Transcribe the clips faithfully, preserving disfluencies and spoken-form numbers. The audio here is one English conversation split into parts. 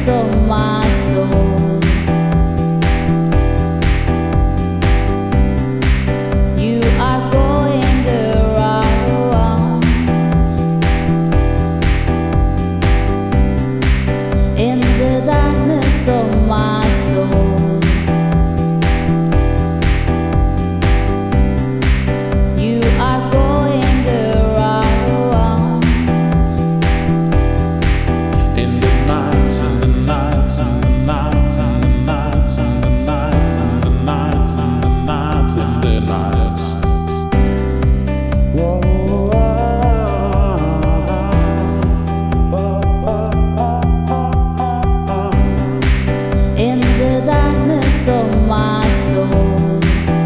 darkness of my soul. You are going around in the darkness of my soul. You are going around in the nights, in the nights, in the nights, in the nights, in the nights, in the nights, in the nights, in the nights. Whoa, in the darkness of my soul.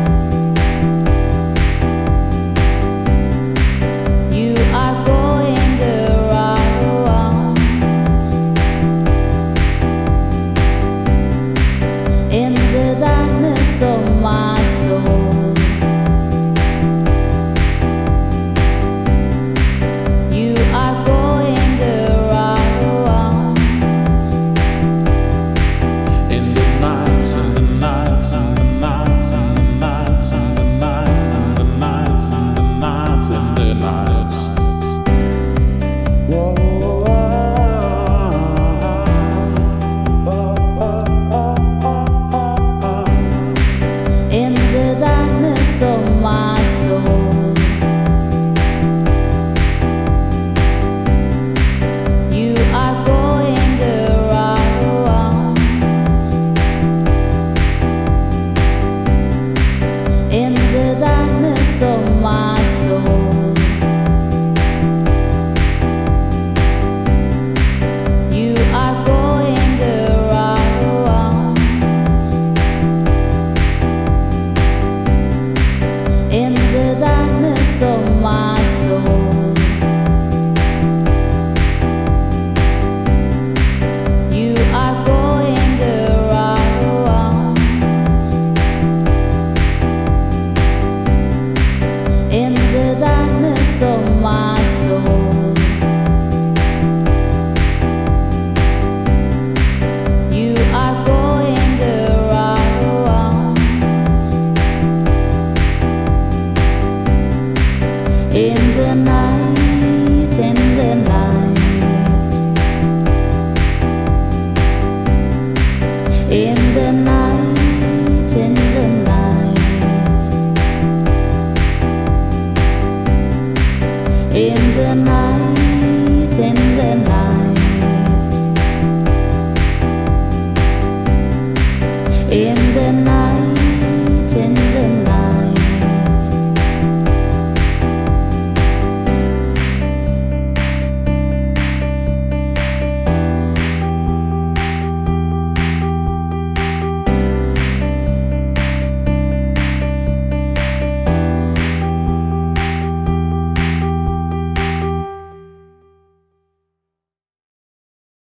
You are going around in the darkness of my soul. You are going around in the nights, in the nights, in the nights, in the nights, in the nights, in the nights, in the nights, in the nights. Whoa, in the darkness of my soul. You are going around in the darkness of my soul. You are going around in the darkness of my soul. You are going around in the darkness of my soul. You are going around in the night, in the night, in the night, in the night, in the night, in the night, in the night.